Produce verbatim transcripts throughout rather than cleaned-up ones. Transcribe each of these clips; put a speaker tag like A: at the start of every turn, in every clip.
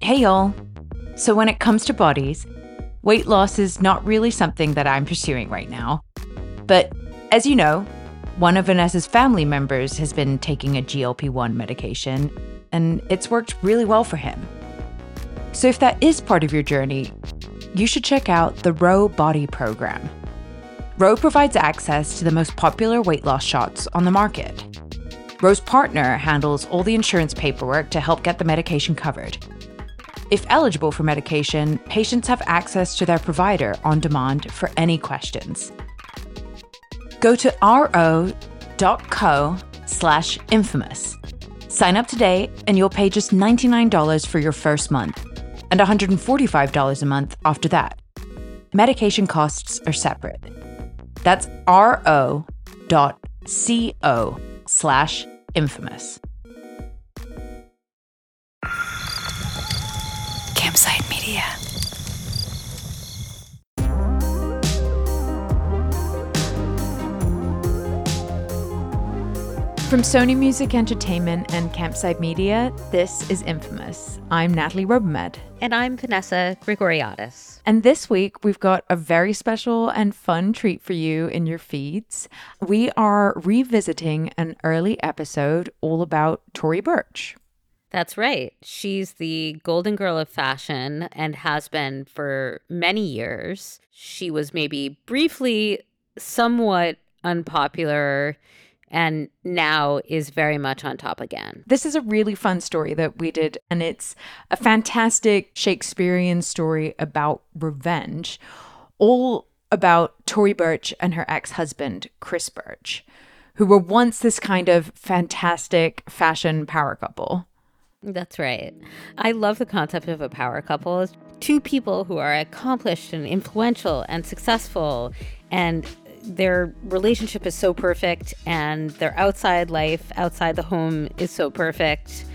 A: Hey y'all. So when it comes to bodies, weight loss is not really something that I'm pursuing right now. But as you know, one of Vanessa's family members has been taking a G L P one medication, and it's worked really well for him. So if that is part of your journey, you should check out the Ro Body Program. Ro provides access to the most popular weight loss shots on the market. Ro's partner handles all the insurance paperwork to help get the medication covered. If eligible for medication, patients have access to their provider on demand for any questions. Go to ro.co slash infamous. Sign up today and you'll pay just ninety-nine dollars for your first month and one hundred forty-five dollars a month after that. Medication costs are separate. That's ro.co slash infamous. Campside Media. From Sony Music Entertainment and Campside Media, this is Infamous. I'm Natalie Robehmed.
B: And I'm Vanessa Grigoriadis.
A: And this week, we've got a very special and fun treat for you in your feeds. We are revisiting an early episode all about Tory Burch.
B: That's right. She's the golden girl of fashion and has been for many years. She was maybe briefly somewhat unpopular and now is very much on top again.
A: This is a really fun story that we did, and it's a fantastic Shakespearean story about revenge, all about Tory Burch and her ex-husband, Chris Burch, who were once this kind of fantastic fashion power couple.
B: That's right. I love the concept of a power couple. Two people who are accomplished and influential and successful, and their relationship is so perfect, and their outside life, outside the home, is so perfect.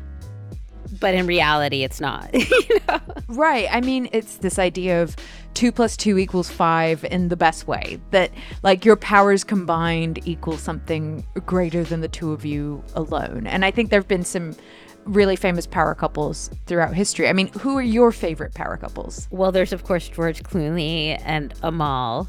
B: But in reality, it's not. You know?
A: Right. I mean, it's this idea of two plus two equals five in the best way. That, like, your powers combined equal something greater than the two of you alone. And I think there have been some really famous power couples throughout history. I mean, who are your favorite power couples?
B: Well, there's, of course, George Clooney and Amal,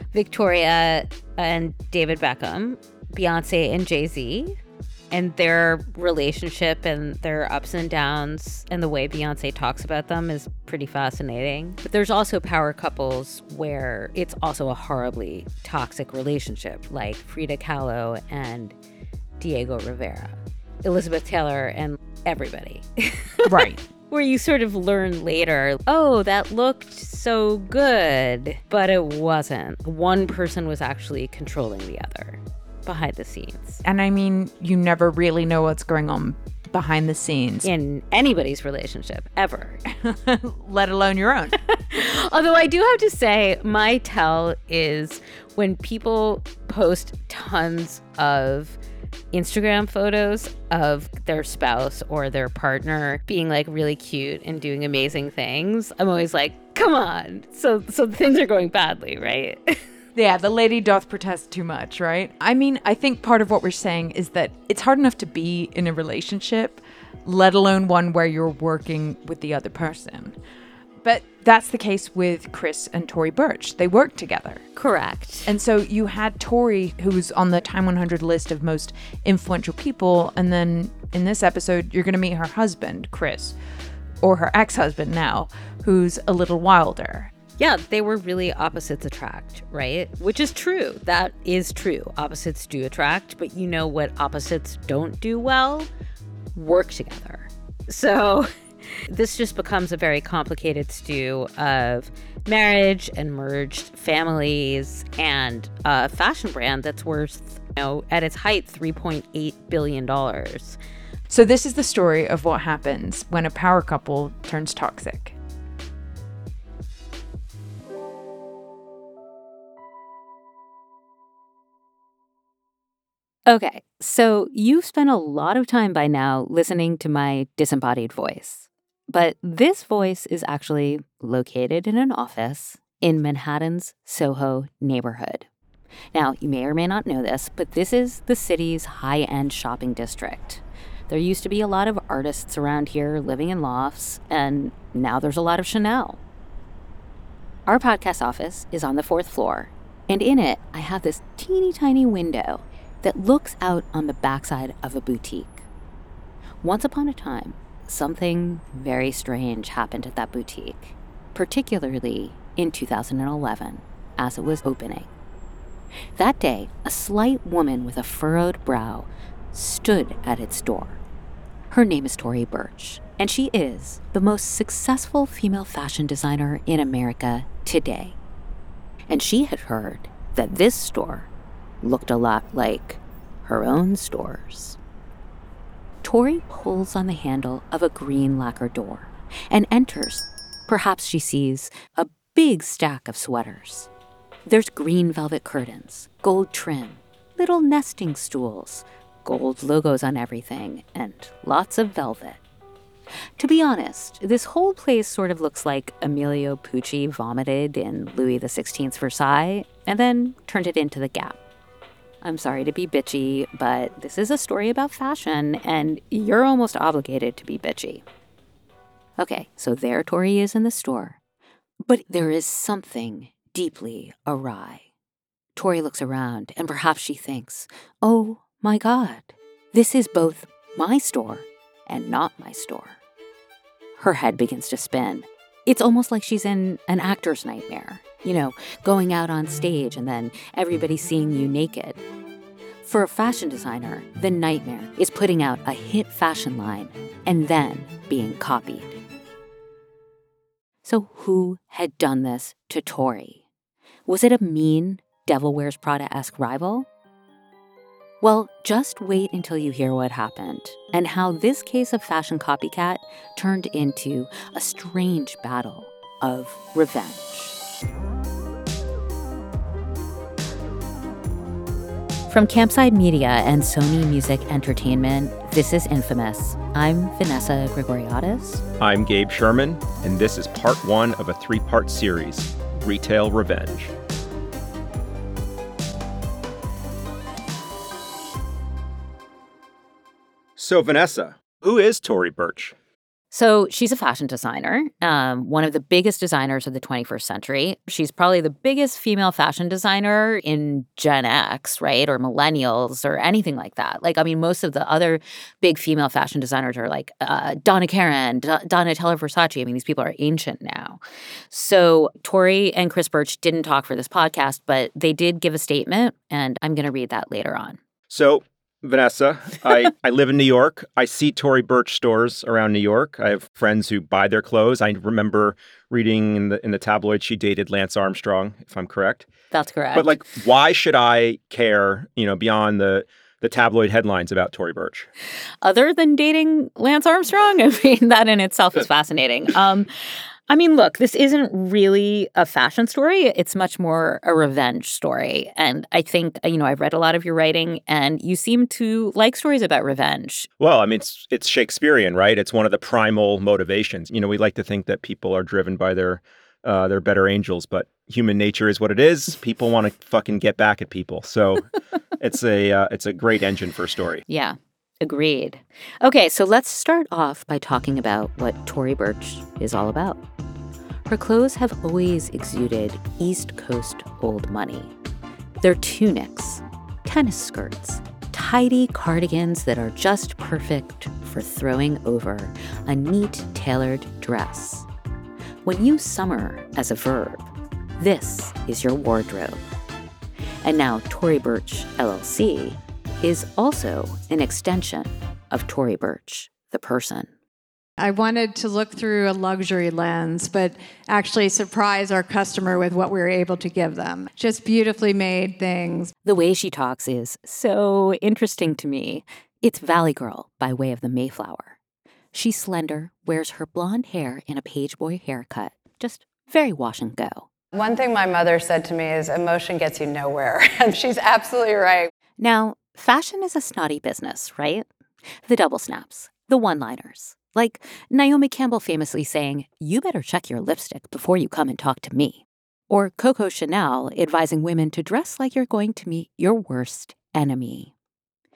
B: Victoria and David Beckham, Beyonce and Jay-Z, and their relationship and their ups and downs and the way Beyonce talks about them is pretty fascinating. But there's also power couples where it's also a horribly toxic relationship, like Frida Kahlo and Diego Rivera, Elizabeth Taylor and everybody.
A: Right.
B: Where you sort of learn later, oh, that looked so good, but it wasn't. One person was actually controlling the other behind the scenes.
A: And I mean, you never really know what's going on behind the scenes.
B: In anybody's relationship, ever.
A: Let alone your own.
B: Although I do have to say, my tell is when people post tons of Instagram photos of their spouse or their partner being like really cute and doing amazing things, I'm always like, come on. So so things are going badly, right?
A: Yeah, the lady doth protest too much, right? I mean, I think part of what we're saying is that it's hard enough to be in a relationship, let alone one where you're working with the other person. But that's the case with Chris and Tory Burch. They worked together.
B: Correct.
A: And so you had Tory, who's on the Time one hundred list of most influential people. And then in this episode, you're going to meet her husband, Chris, or her ex-husband now, who's a little wilder.
B: Yeah, they were really opposites attract, right? Which is true. That is true. Opposites do attract, but you know what opposites don't do well? Work together. So this just becomes a very complicated stew of marriage and merged families and a fashion brand that's worth, you know, at its height, three point eight billion dollars.
A: So this is the story of what happens when a power couple turns toxic.
B: Okay, so you've spent a lot of time by now listening to my disembodied voice. But this voice is actually located in an office in Manhattan's Soho neighborhood. Now, you may or may not know this, but this is the city's high-end shopping district. There used to be a lot of artists around here living in lofts, and now there's a lot of Chanel. Our podcast office is on the fourth floor, and in it, I have this teeny tiny window that looks out on the backside of a boutique. Once upon a time, something very strange happened at that boutique, particularly in two thousand eleven, as it was opening. That day, a slight woman with a furrowed brow stood at its door. Her name is Tory Burch, and she is the most successful female fashion designer in America today. And she had heard that this store looked a lot like her own stores. Tory pulls on the handle of a green lacquer door and enters. Perhaps she sees a big stack of sweaters. There's green velvet curtains, gold trim, little nesting stools, gold logos on everything, and lots of velvet. To be honest, this whole place sort of looks like Emilio Pucci vomited in Louis the sixteenth's Versailles and then turned it into the Gap. I'm sorry to be bitchy, but this is a story about fashion, and you're almost obligated to be bitchy. Okay, so there Tory is in the store. But there is something deeply awry. Tory looks around, and perhaps she thinks, oh my God, this is both my store and not my store. Her head begins to spin. It's almost like she's in an actor's nightmare, you know, going out on stage and then everybody seeing you naked. For a fashion designer, the nightmare is putting out a hit fashion line and then being copied. So who had done this to Tory? Was it a mean, Devil Wears Prada-esque rival? Well, just wait until you hear what happened and how this case of fashion copycat turned into a strange battle of revenge. From Campside Media and Sony Music Entertainment, this is Infamous. I'm Vanessa Grigoriadis.
C: I'm Gabe Sherman, and this is part one of a three-part series, Retail Revenge. So, Vanessa, who is Tory Burch?
B: So she's a fashion designer, um, one of the biggest designers of the twenty-first century. She's probably the biggest female fashion designer in Gen X, right? Or millennials or anything like that. Like, I mean, most of the other big female fashion designers are like uh, Donna Karan, D- Donatella Versace. I mean, these people are ancient now. So Tory and Chris Burch didn't talk for this podcast, but they did give a statement, and I'm going to read that later on.
C: So, Vanessa, I, I live in New York. I see Tory Burch stores around New York. I have friends who buy their clothes. I remember reading in the in the tabloid she dated Lance Armstrong, if I'm correct.
B: That's correct.
C: But like, why should I care, you know, beyond the the tabloid headlines about Tory Burch?
B: Other than dating Lance Armstrong? I mean, that in itself is fascinating. Um, I mean, look, this isn't really a fashion story. It's much more a revenge story. And I think, you know, I've read a lot of your writing, and you seem to like stories about revenge.
C: Well, I mean, it's it's Shakespearean, right? It's one of the primal motivations. You know, we like to think that people are driven by their uh, their better angels, but human nature is what it is. People want to fucking get back at people. So it's a uh, it's a great engine for a story.
B: Yeah. Agreed. Okay, so let's start off by talking about what Tory Burch is all about. Her clothes have always exuded East Coast old money. They're tunics, tennis skirts, tidy cardigans that are just perfect for throwing over a neat tailored dress. When you summer as a verb, this is your wardrobe. And now Tory Burch, L L C, is also an extension of Tory Burch, the person.
D: I wanted to look through a luxury lens, but actually surprise our customer with what we were able to give them. Just beautifully made things.
B: The way she talks is so interesting to me. It's Valley Girl by way of the Mayflower. She's slender, wears her blonde hair in a page boy haircut, just very wash and go.
E: One thing my mother said to me is emotion gets you nowhere, and she's absolutely right.
B: Now, fashion is a snotty business, right? The double snaps, the one-liners. Like Naomi Campbell famously saying, you better check your lipstick before you come and talk to me. Or Coco Chanel advising women to dress like you're going to meet your worst enemy.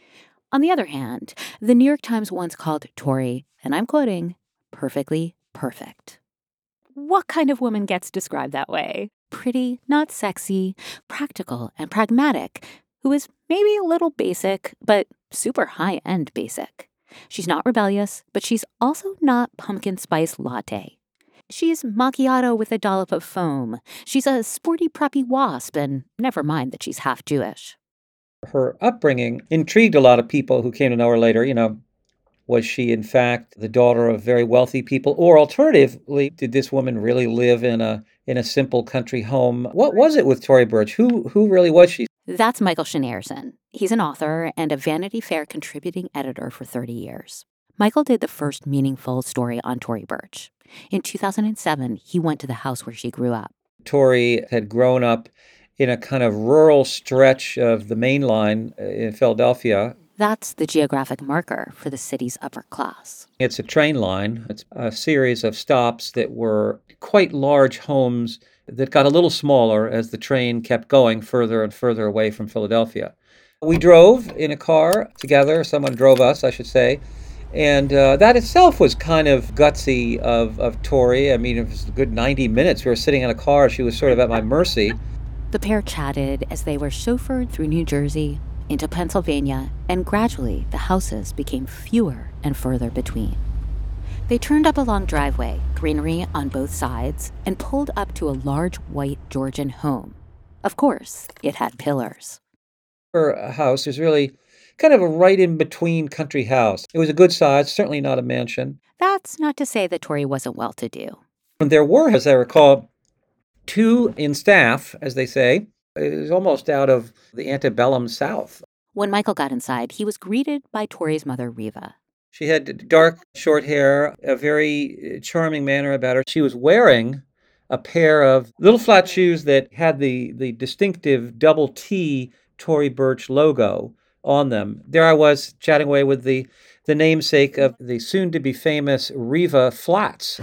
B: On the other hand, the New York Times once called Tori, and I'm quoting, perfectly perfect. What kind of woman gets described that way? Pretty, not sexy, practical and pragmatic, who is maybe a little basic, but super high-end basic. She's not rebellious, but she's also not pumpkin spice latte. She's macchiato with a dollop of foam. She's a sporty preppy wasp, and never mind that she's half Jewish.
F: Her upbringing intrigued a lot of people who came to know her later. You know, was she in fact the daughter of very wealthy people? Or alternatively, did this woman really live in a in a simple country home? What was it with Tory Burch? Who who really was she?
B: That's Michael Schneerson. He's an author and a Vanity Fair contributing editor for thirty years. Michael did the first meaningful story on Tory Burch. In two thousand seven, he went to the house where she grew up.
F: Tory had grown up in a kind of rural stretch of the Main Line in Philadelphia.
B: That's the geographic marker for the city's upper class.
F: It's a train line. It's a series of stops that were quite large homes that got a little smaller as the train kept going further and further away from Philadelphia. We drove in a car together. Someone drove us, I should say. And uh, that itself was kind of gutsy of, of Tori. I mean, it was a good ninety minutes. We were sitting in a car. She was sort of at my mercy.
B: The pair chatted as they were chauffeured through New Jersey, into Pennsylvania, and gradually the houses became fewer and further between. They turned up a long driveway, greenery on both sides, and pulled up to a large white Georgian home. Of course, it had pillars.
F: Her house was really kind of a right-in-between country house. It was a good size, certainly not a mansion.
B: That's not to say that Tori wasn't well-to-do.
F: And there were, as I recall, two in staff, as they say. It was almost out of the antebellum South.
B: When Michael got inside, he was greeted by Tori's mother, Riva.
F: She had dark, short hair, a very charming manner about her. She was wearing a pair of little flat shoes that had the, the distinctive double T Tory Burch logo on them. There I was chatting away with the, the namesake of the soon-to-be famous Riva flats.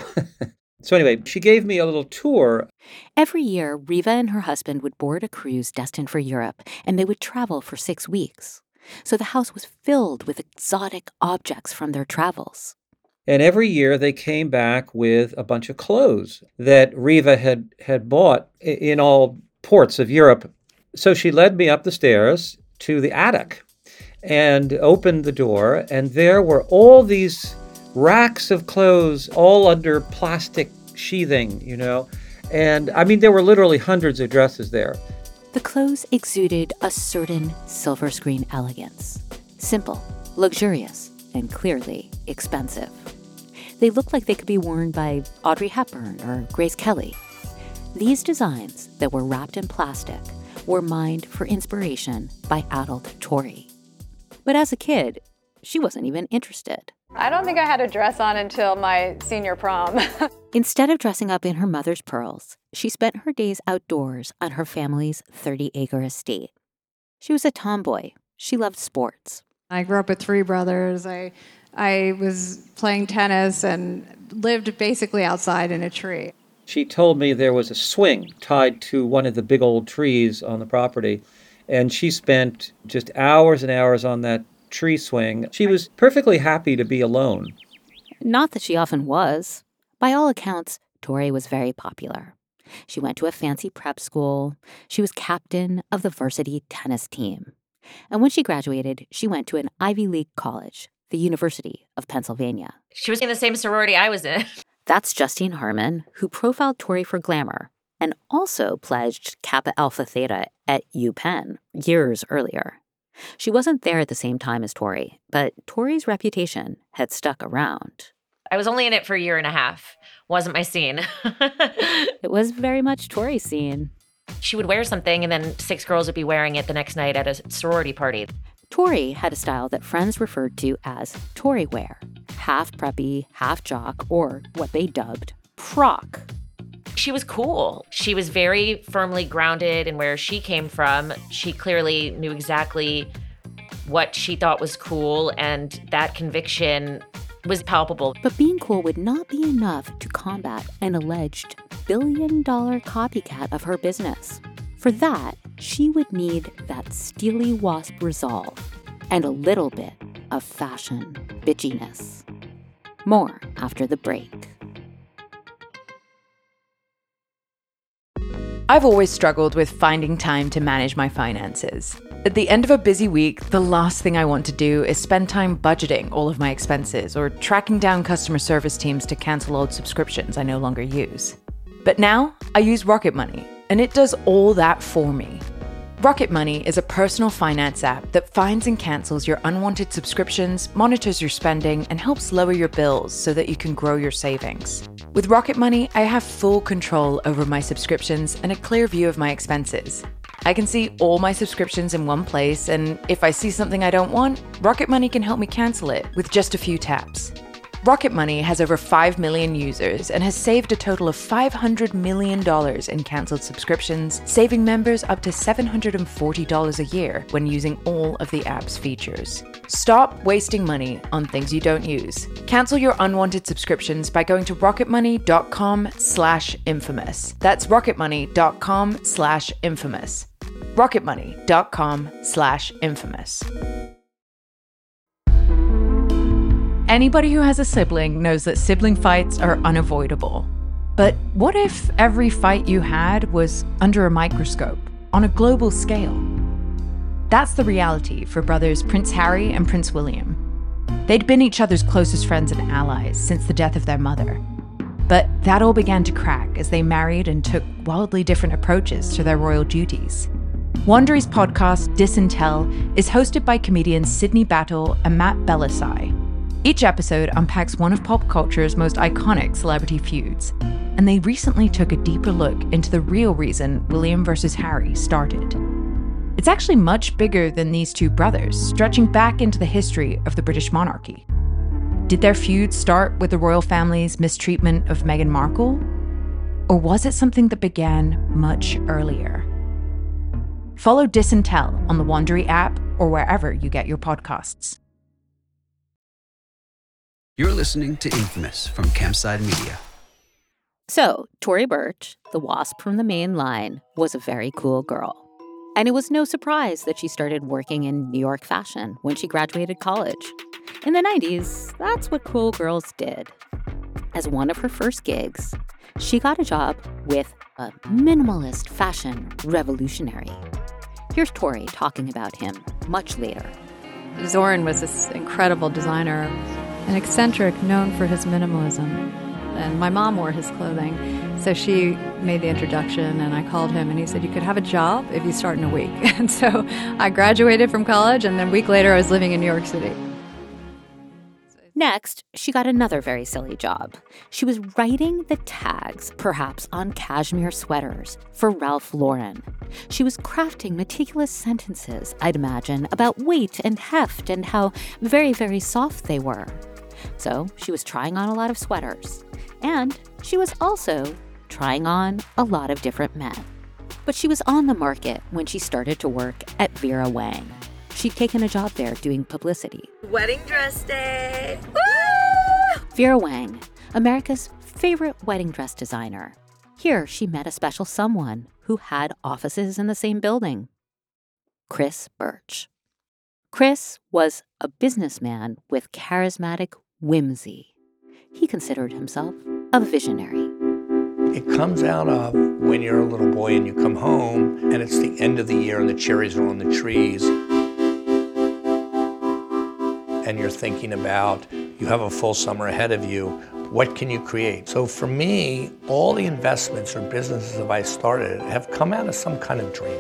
F: So anyway, she gave me a little tour.
B: Every year, Riva and her husband would board a cruise destined for Europe, and they would travel for six weeks. So the house was filled with exotic objects from their travels.
F: And every year they came back with a bunch of clothes that Riva had, had bought in all ports of Europe. So she led me up the stairs to the attic and opened the door, and there were all these racks of clothes, all under plastic sheathing, you know. And I mean, there were literally hundreds of dresses there.
B: The clothes exuded a certain silver screen elegance. Simple, luxurious, and clearly expensive. They looked like they could be worn by Audrey Hepburn or Grace Kelly. These designs that were wrapped in plastic were mined for inspiration by adult Tori. But as a kid, she wasn't even interested.
E: I don't think I had a dress on until my senior prom.
B: Instead of dressing up in her mother's pearls, she spent her days outdoors on her family's thirty-acre estate. She was a tomboy. She loved sports.
D: I grew up with three brothers. I, I was playing tennis and lived basically outside in a tree.
F: She told me there was a swing tied to one of the big old trees on the property, and she spent just hours and hours on that tree swing. She was perfectly happy to be alone.
B: Not that she often was. By all accounts, Tori was very popular. She went to a fancy prep school. She was captain of the varsity tennis team. And when she graduated, she went to an Ivy League college, the University of Pennsylvania.
G: She was in the same sorority I was in.
B: That's Justine Harmon, who profiled Tori for Glamour and also pledged Kappa Alpha Theta at UPenn years earlier. She wasn't there at the same time as Tori, but Tori's reputation had stuck around.
G: I was only in it for a year and a half. Wasn't my scene.
B: It was very much Tori's scene.
G: She would wear something and then six girls would be wearing it the next night at a sorority party.
B: Tori had a style that friends referred to as Tori wear, half preppy, half jock, or what they dubbed proc.
G: She was cool. She was very firmly grounded in where she came from. She clearly knew exactly what she thought was cool, and that conviction was palpable.
B: But being cool would not be enough to combat an alleged billion-dollar copycat of her business. For that, she would need that steely wasp resolve, and a little bit of fashion bitchiness. More after the break.
A: I've always struggled with finding time to manage my finances. At the end of a busy week, the last thing I want to do is spend time budgeting all of my expenses or tracking down customer service teams to cancel old subscriptions I no longer use. But now, I use Rocket Money, and it does all that for me. Rocket Money is a personal finance app that finds and cancels your unwanted subscriptions, monitors your spending, and helps lower your bills so that you can grow your savings. With Rocket Money, I have full control over my subscriptions and a clear view of my expenses. I can see all my subscriptions in one place, and if I see something I don't want, Rocket Money can help me cancel it with just a few taps. Rocket Money has over five million users and has saved a total of five hundred million dollars in canceled subscriptions, saving members up to seven hundred forty dollars a year when using all of the app's features. Stop wasting money on things you don't use. Cancel your unwanted subscriptions by going to rocketmoney.com slash infamous. That's rocketmoney.com slash infamous. rocketmoney.com slash infamous. Anybody who has a sibling knows that sibling fights are unavoidable. But what if every fight you had was under a microscope, on a global scale? That's the reality for brothers Prince Harry and Prince William. They'd been each other's closest friends and allies since the death of their mother. But that all began to crack as they married and took wildly different approaches to their royal duties. Wondery's podcast, Disintel, is hosted by comedians Sydney Battle and Matt Bellassai. Each episode unpacks one of pop culture's most iconic celebrity feuds, and they recently took a deeper look into the real reason William versus Harry started. It's actually much bigger than these two brothers, stretching back into the history of the British monarchy. Did their feud start with the royal family's mistreatment of Meghan Markle? Or was it something that began much earlier? Follow Disintel on the Wondery app or wherever you get your podcasts.
H: You're listening to Infamous from Campside Media.
B: So, Tory Burch, the wasp from the main line, was a very cool girl. And it was no surprise that she started working in New York fashion when she graduated college. In the nineties, that's what cool girls did. As one of her first gigs, she got a job with a minimalist fashion revolutionary. Here's Tory talking about him much later.
D: Zoran was this incredible designer, an eccentric known for his minimalism. And my mom wore his clothing, so she made the introduction, and I called him, and he said, you could have a job if you start in a week. And so I graduated from college, and then a week later I was living in New York City.
B: Next, she got another very silly job. She was writing the tags, perhaps on cashmere sweaters, for Ralph Lauren. She was crafting meticulous sentences, I'd imagine, about weight and heft and how very, very soft they were. So she was trying on a lot of sweaters. And she was also trying on a lot of different men. But she was on the market when she started to work at Vera Wang. She'd taken a job there doing publicity.
I: Wedding dress day! Woo!
B: Vera Wang, America's favorite wedding dress designer. Here, she met a special someone who had offices in the same building. Chris Burch. Chris was a businessman with charismatic whimsy. He considered himself a visionary.
J: It comes out of when you're a little boy and you come home and it's the end of the year and the cherries are on the trees. And you're thinking about, you have a full summer ahead of you, what can you create? So for me, all the investments or businesses that I started have come out of some kind of dream.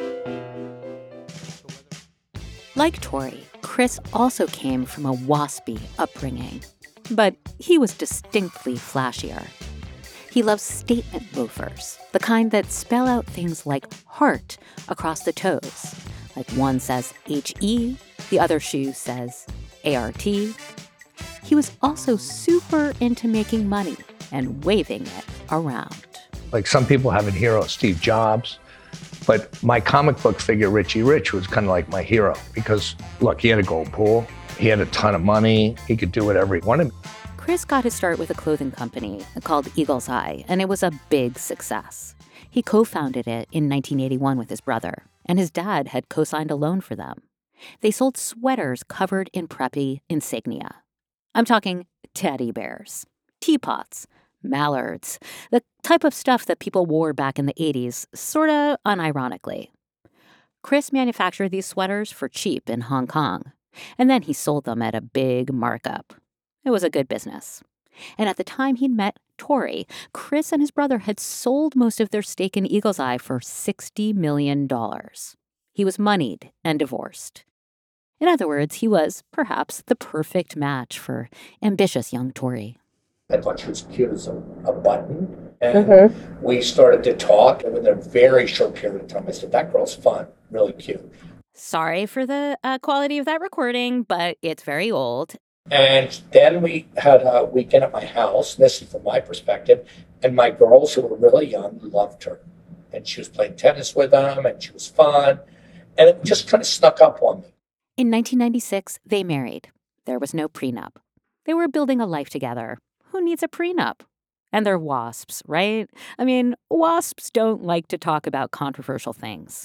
B: Like Tory, Chris also came from a waspy upbringing, but he was distinctly flashier. He loves statement loafers, the kind that spell out things like heart across the toes. Like one says H E, the other shoe says A R T. He was also super into making money and waving it around.
J: Like some people have a hero, Steve Jobs, but my comic book figure, Richie Rich, was kind of like my hero because, look, he had a gold pool, he had a ton of money, he could do whatever he wanted.
B: Chris got his start with a clothing company called Eagle's Eye, and it was a big success. He co-founded it in nineteen eighty-one with his brother, and his dad had co-signed a loan for them. They sold sweaters covered in preppy insignia. I'm talking teddy bears, teapots, mallards, the type of stuff that people wore back in the eighties, sorta unironically. Chris manufactured these sweaters for cheap in Hong Kong, and then he sold them at a big markup. It was a good business. And at the time he'd met Tori, Chris and his brother had sold most of their stake in Eagle's Eye for sixty million dollars. He was moneyed and divorced. In other words, he was, perhaps, the perfect match for ambitious young Tori.
J: I thought she was cute as a, a button. And mm-hmm. we started to talk, and within a very short period of time, I said, that girl's fun, really cute.
B: Sorry for the uh, quality of that recording, but it's very old.
J: And then we had a weekend at my house, this is from my perspective, and my girls who were really young loved her. And she was playing tennis with them, and she was fun. And it just kind of snuck up on me.
B: In nineteen ninety-six, they married. There was no prenup. They were building a life together. Who needs a prenup? And they're WASPs, right? I mean, WASPs don't like to talk about controversial things.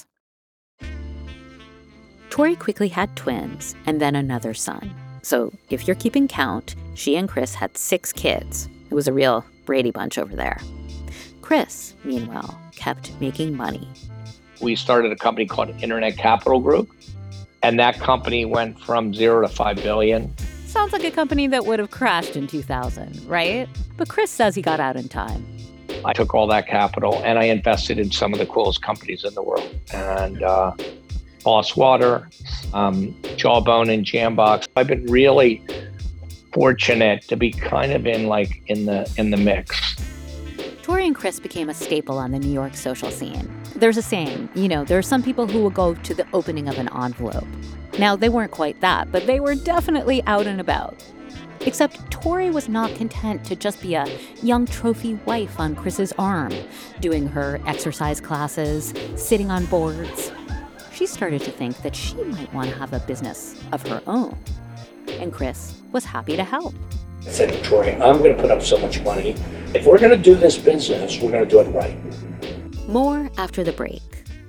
B: Tori quickly had twins and then another son. So if you're keeping count, she and Chris had six kids. It was a real Brady Bunch over there. Chris, meanwhile, kept making money.
J: We started a company called Internet Capital Group, and that company went from zero to five billion.
B: Sounds like a company that would have crashed in two thousand, right? But Chris says he got out in time.
J: I took all that capital and I invested in some of the coolest companies in the world. And uh, Boss Water, um, Jawbone and Jambox. I've been really fortunate to be kind of in like in the in the mix.
B: Tori and Chris became a staple on the New York social scene. There's a saying, you know, there are some people who will go to the opening of an envelope. Now, they weren't quite that, but they were definitely out and about. Except Tori was not content to just be a young trophy wife on Chris's arm, doing her exercise classes, sitting on boards. She started to think that she might want to have a business of her own. And Chris was happy to help.
J: I said to Tori, I'm going to put up so much money. If we're going to do this business, we're going to do it right.
B: More after the break.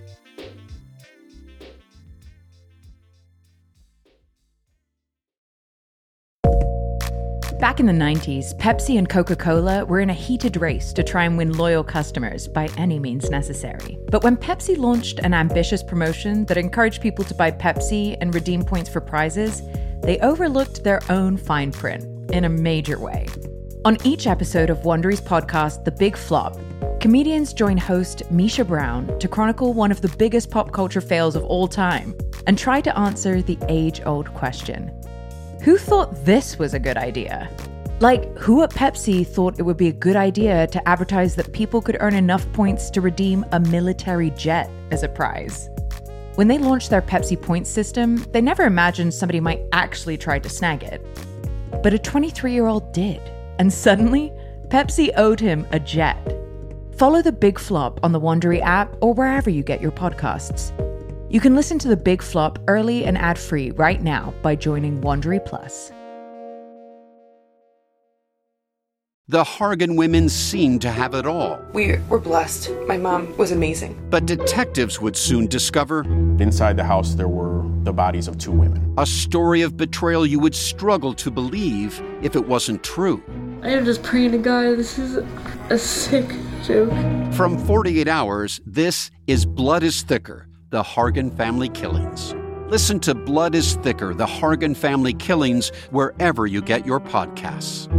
A: Back in the nineties, Pepsi and Coca-Cola were in a heated race to try and win loyal customers by any means necessary. But when Pepsi launched an ambitious promotion that encouraged people to buy Pepsi and redeem points for prizes, they overlooked their own fine print in a major way. On each episode of Wondery's podcast, The Big Flop, comedians join host Misha Brown to chronicle one of the biggest pop culture fails of all time and try to answer the age-old question. Who thought this was a good idea? Like, who at Pepsi thought it would be a good idea to advertise that people could earn enough points to redeem a military jet as a prize? When they launched their Pepsi points system, they never imagined somebody might actually try to snag it. But a twenty-three-year-old did, and suddenly, Pepsi owed him a jet. Follow The Big Flop on the Wondery app or wherever you get your podcasts. You can listen to The Big Flop early and ad-free right now by joining Wondery Plus.
K: The Hargan women seemed to have it all.
L: We were blessed. My mom was amazing.
K: But detectives would soon discover...
M: inside the house, there were the bodies of two women.
K: A story of betrayal you would struggle to believe if it wasn't true.
N: I am just praying to God, this is a sick joke.
K: From forty-eight hours, this is Blood is Thicker, The Hargan Family Killings. Listen to Blood is Thicker, The Hargan Family Killings, wherever you get your podcasts.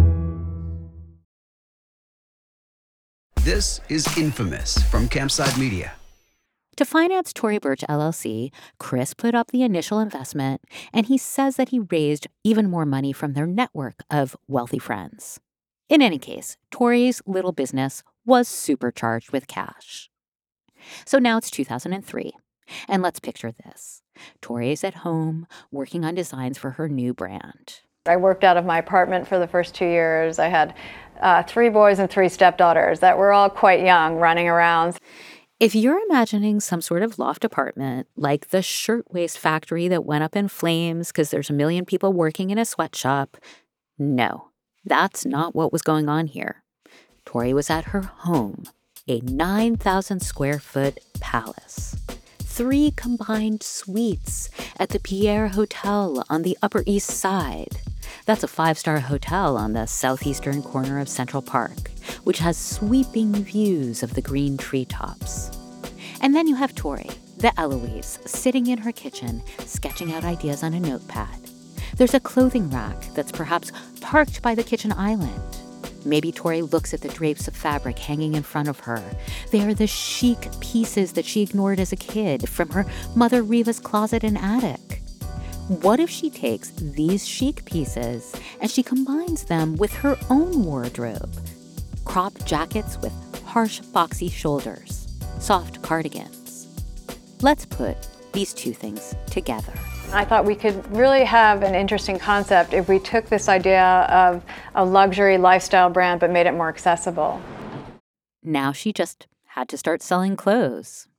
H: This is Infamous from Campside Media.
B: To finance Tory Burch L L C, Chris put up the initial investment, and he says that he raised even more money from their network of wealthy friends. In any case, Tory's little business was supercharged with cash. So now it's two thousand three, and let's picture this. Tori is at home, working on designs for her new brand.
E: I worked out of my apartment for the first two years. I had uh, three boys and three stepdaughters that were all quite young, running around.
B: If you're imagining some sort of loft apartment, like the shirtwaist factory that went up in flames because there's a million people working in a sweatshop, no, that's not what was going on here. Tori was at her home, a nine thousand square foot palace.
O: three combined suites at the Pierre Hotel on the Upper East Side. That's a five-star hotel on the southeastern corner of Central Park, which has sweeping views of the green treetops. And then you have Tori, the Eloise, sitting in her kitchen, sketching out ideas on a notepad. There's a clothing rack that's perhaps parked by the kitchen island. Maybe Tori looks at the drapes of fabric hanging in front of her. They are the chic pieces that she ignored as a kid from her mother Riva's closet and attic. What if she takes these chic pieces and she combines them with her own wardrobe? Cropped jackets with harsh, boxy shoulders, soft cardigans. Let's put these two things together.
E: I thought we could really have an interesting concept if we took this idea of a luxury lifestyle brand but made it more accessible.
O: Now she just had to start selling clothes.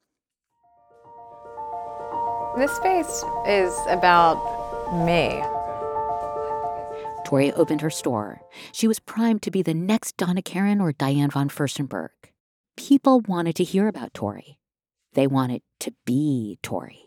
E: This space is about me.
O: Tori opened her store. She was primed to be the next Donna Karan or Diane von Furstenberg. People wanted to hear about Tori. They wanted to be Tori.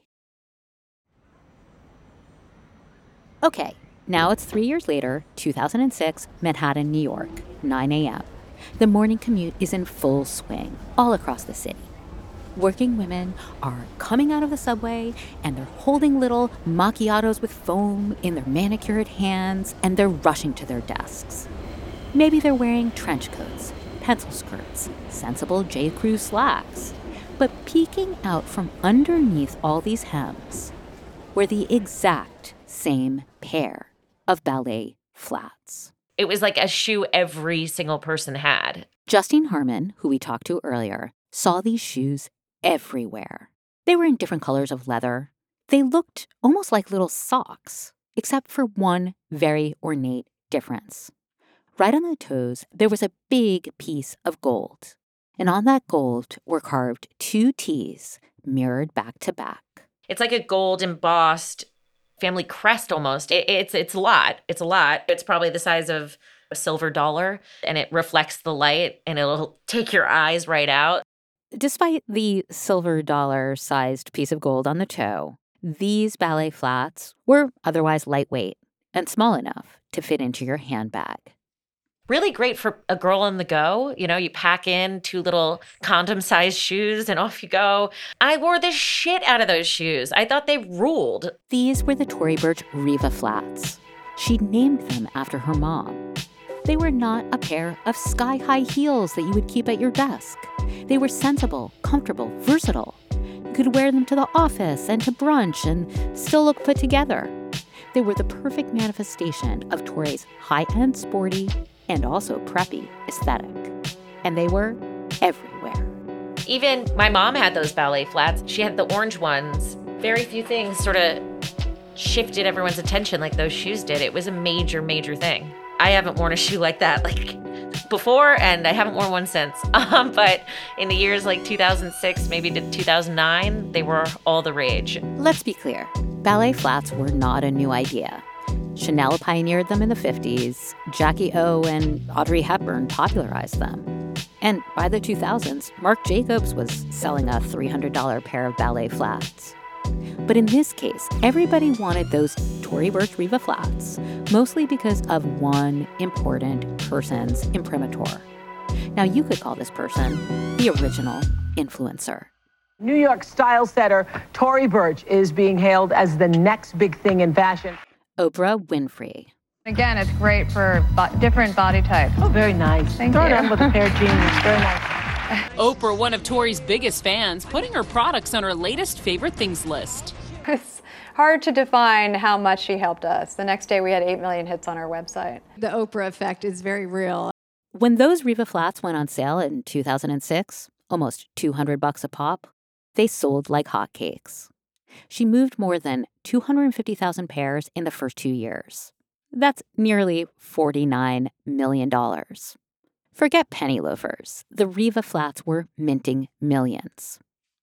O: Okay, now it's three years later, two thousand six, Manhattan, New York, nine a.m. The morning commute is in full swing all across the city. Working women are coming out of the subway and they're holding little macchiatos with foam in their manicured hands and they're rushing to their desks. Maybe they're wearing trench coats, pencil skirts, sensible J. Crew slacks. But peeking out from underneath all these hems were the exact same pair of ballet flats.
G: It was like a shoe every single person had.
O: Justine Harmon, who we talked to earlier, saw these shoes everywhere. They were in different colors of leather. They looked almost like little socks, except for one very ornate difference. Right on the toes, there was a big piece of gold. And on that gold were carved two T's mirrored back to back.
G: It's like a gold embossed family crest almost. It, it's it's a lot. It's a lot. It's probably the size of a silver dollar, and it reflects the light, and it'll take your eyes right out.
O: Despite the silver dollar-sized piece of gold on the toe, these ballet flats were otherwise lightweight and small enough to fit into your handbag.
G: Really great for a girl on the go. You know, you pack in two little condom-sized shoes and off you go. I wore the shit out of those shoes. I thought they ruled.
O: These were the Tory Burch Riva flats. She named them after her mom. They were not a pair of sky-high heels that you would keep at your desk. They were sensible, comfortable, versatile. You could wear them to the office and to brunch and still look put together. They were the perfect manifestation of Tori's high-end, sporty, and also preppy aesthetic. And they were everywhere.
G: Even my mom had those ballet flats. She had the orange ones. Very few things sort of shifted everyone's attention like those shoes did. It was a major, major thing. I haven't worn a shoe like that like before, and I haven't worn one since. Um, but in the years like two thousand six, maybe to two thousand nine, they were all the rage.
O: Let's be clear. Ballet flats were not a new idea. Chanel pioneered them in the fifties. Jackie O and Audrey Hepburn popularized them. And by the two thousands, Marc Jacobs was selling a three hundred dollars pair of ballet flats. But in this case, everybody wanted those Tory Burch Riva flats, mostly because of one important person's imprimatur. Now, you could call this person the original influencer.
P: New York style setter Tory Burch is being hailed as the next big thing in fashion.
O: Oprah Winfrey.
E: Again, it's great for bo- different body types.
P: Oh, very nice.
E: Thank
P: Throw
E: you.
P: it on with a pair of jeans. Very nice.
Q: Oprah, one of Tori's biggest fans, putting her products on her latest favorite things list.
E: It's hard to define how much she helped us. The next day we had eight million hits on our website.
D: The Oprah effect is very real.
O: When those Riva flats went on sale in two thousand six, almost two hundred bucks a pop, they sold like hotcakes. She moved more than two hundred fifty thousand pairs in the first two years. That's nearly forty-nine million dollars. Forget penny loafers. The Riva flats were minting millions.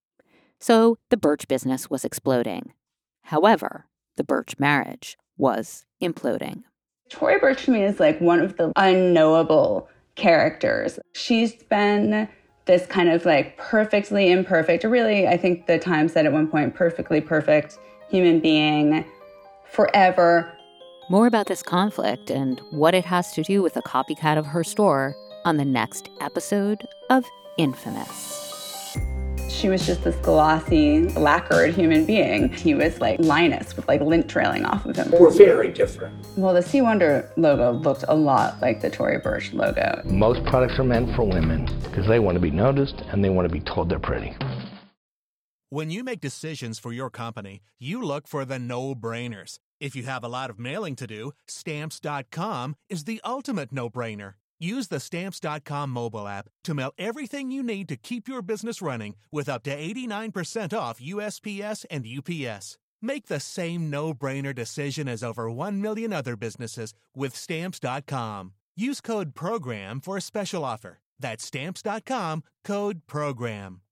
O: So the Burch business was exploding. However, the Burch marriage was imploding.
R: Tory Burch to me is like one of the unknowable characters. She's been this kind of like perfectly imperfect, or really, I think the Times said at one point, perfectly perfect human being forever.
O: More about this conflict and what it has to do with a copycat of her store on the next episode of Infamous.
R: She was just this glossy, lacquered human being. He was like Linus with like lint trailing off of him.
S: We're very different.
R: Well, the C. Wonder logo looked a lot like the Tory Burch logo.
T: Most products are meant for women because they want to be noticed and they want to be told they're pretty.
U: When you make decisions for your company, you look for the no-brainers. If you have a lot of mailing to do, Stamps dot com is the ultimate no-brainer. Use the Stamps dot com mobile app to mail everything you need to keep your business running with up to eighty-nine percent off U S P S and U P S. Make the same no-brainer decision as over one million other businesses with Stamps dot com. Use code PROGRAM for a special offer. That's Stamps dot com, code PROGRAM.